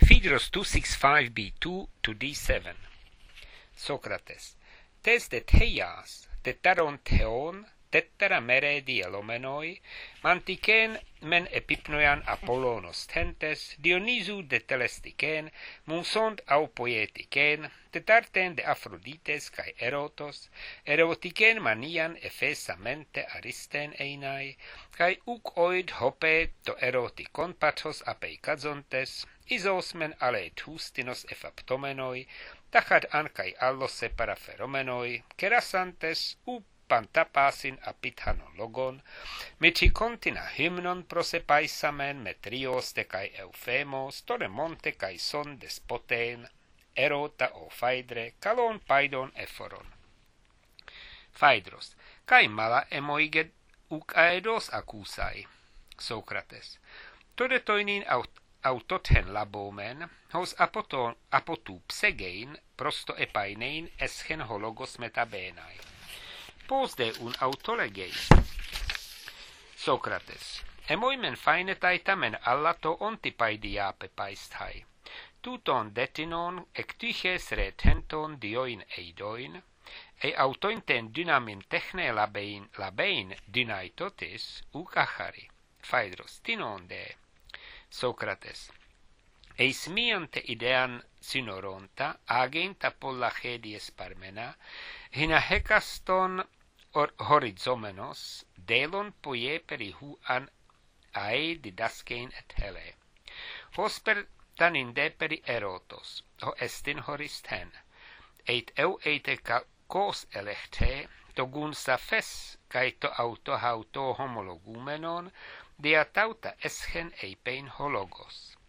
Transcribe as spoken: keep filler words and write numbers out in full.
Phaedrus two sixty-five b two to d seven. Socrates. Tes de Theias, teteron theon, tetera mere dielomenoi, mantiken men epipnoian Apollonos tentes, Dionysu de telestiken, munsont au poietiken, tetarten de Aphrodites kai Erotos, erotiken manian efesamente aristen einai, kai uk oid hope to erotikon pathos apeikazontes, isosmen ale tustinos efaptomenoi, tachat ankai allos separaferomenoi, kerasantes u pantapasin apithanon logon, meticontina hymnon prosepaisamen metrios de kai Euphemos, toremonte kai son despoten, erota o Phaedre, kalon paidon ephoron. Phaedros, kai mala emoige uk aedos accusai. Socrates, todetoinin aut autothen labomen, hos apoton apotupsegein prosto epainein eschen hologos metabenai. Pos de un autolegei. Socrates, emoimen fainetai tamen allato ontipaidiape paisthai. Tuton detinon ectyches retenton dioin eidoin, e autointen dynamin techne labein labein dynaitotis ukachari. Phaedros, tinon de. Socrates, eis miante idean synoronta agenta pollachedies parmena, hina hekaston or horizomenos, delon poie perihuan ae didaskein et hele. Hosper tanin deperi erotos, ho estin horisthen, eit eu eite kos elechte, to gunsa fes, kai to auto hauto homologumenon, dia tauta eschen eipein hologos.